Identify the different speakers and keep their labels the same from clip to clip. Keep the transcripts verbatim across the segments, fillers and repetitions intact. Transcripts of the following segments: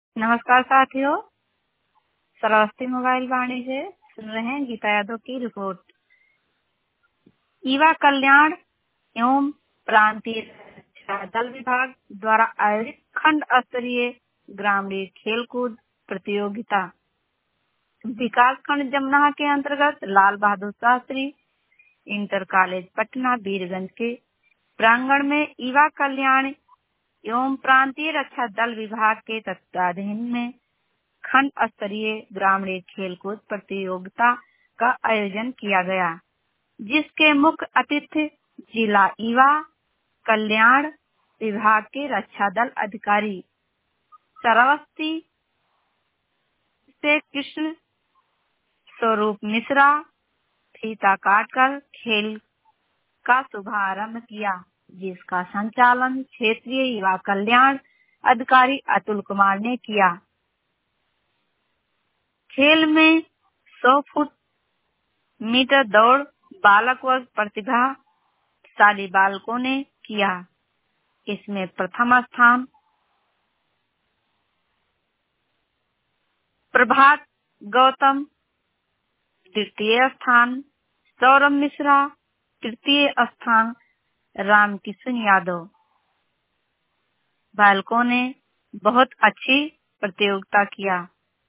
Speaker 1: नमस्कार साथियों, सरस्वती मोबाइल वाणी से सुन रहे हैं गीता यादव की रिपोर्ट। युवा कल्याण एवं प्रांतीय शिक्षा दल विभाग द्वारा आयोजित खंड स्तरीय ग्रामीण खेलकूद प्रतियोगिता विकास खंड जमुना के अंतर्गत लाल बहादुर शास्त्री इंटर कॉलेज पटना वीरगंज के प्रांगण में युवा कल्याण एवं प्रांतीय रक्षा दल विभाग के तत्वाधीन में खंड स्तरीय ग्रामीण खेलकूद प्रतियोगिता का आयोजन किया गया, जिसके मुख्य अतिथि जिला युवा कल्याण विभाग के रक्षा दल अधिकारी सरस्वती से कृष्ण स्वरूप मिश्रा फीता काटकर खेल का शुभारंभ किया, जिसका संचालन क्षेत्रीय युवा कल्याण अधिकारी अतुल कुमार ने किया। खेल में सौ फुट मीटर दौड़ बालक वर्ग प्रतिभाशाली बालकों ने किया। इसमें प्रथम स्थान प्रभात गौतम, द्वितीय स्थान सौरभ मिश्रा, तृतीय स्थान रामकिशन यादव। बालकों ने बहुत अच्छी प्रतियोगिता किया।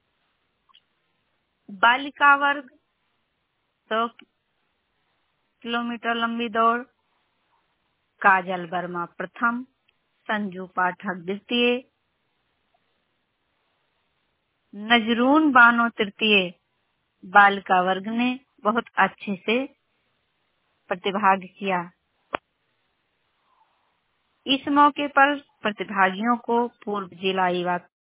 Speaker 1: बालिका वर्ग सौ किलोमीटर लंबी दौड़ काजल वर्मा प्रथम, संजू पाठक द्वितीय, नजरून बानो तृतीय। बालिका वर्ग ने बहुत अच्छे से प्रतिभाग किया। इस मौके पर प्रतिभागियों को पूर्व जिला युवा